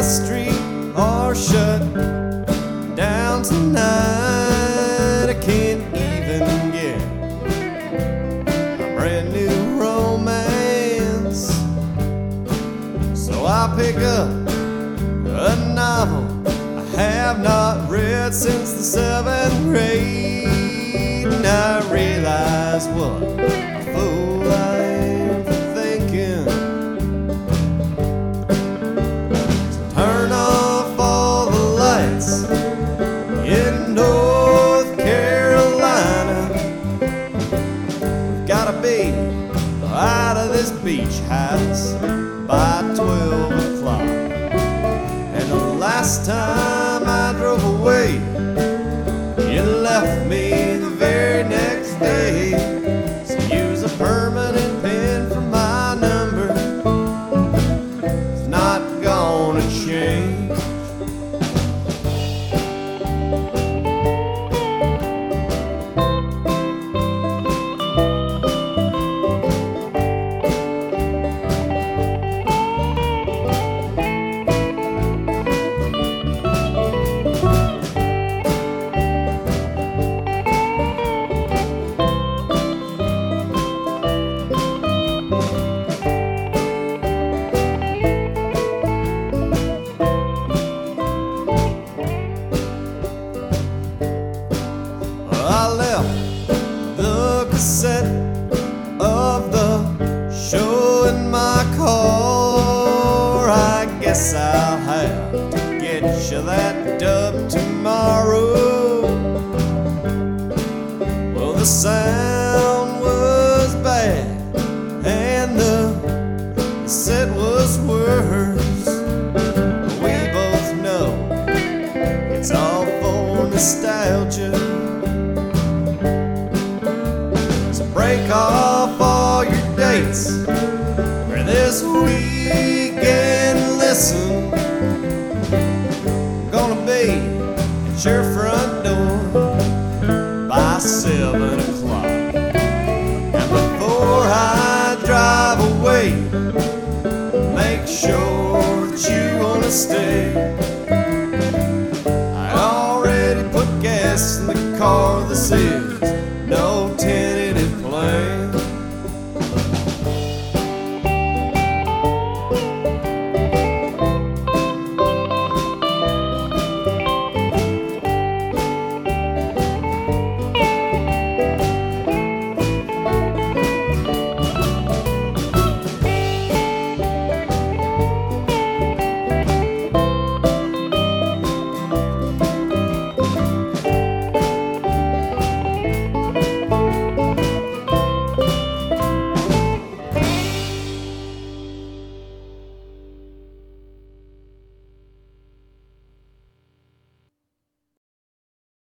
street are shut down tonight. I can't even get a brand new romance, so I pick up a novel I have not read since the 7th grade, and I realize what a fool I am for thinking. So turn off all the lights in North Carolina. We've gotta be out of this beach house by 12 o'clock. And the last time I drove away, you left me the very next day. So use a permanent pin for my number. It's not gonna change. I left the cassette of the show in my car. I guess I'll have to get you that dub tomorrow. Well, the sound was bad and the cassette was worse. We both know it's all for nostalgia. Break off all your dates for this weekend. Listen, I'm gonna be at your front door by 7 o'clock. And before I drive away, make sure that you wanna stay.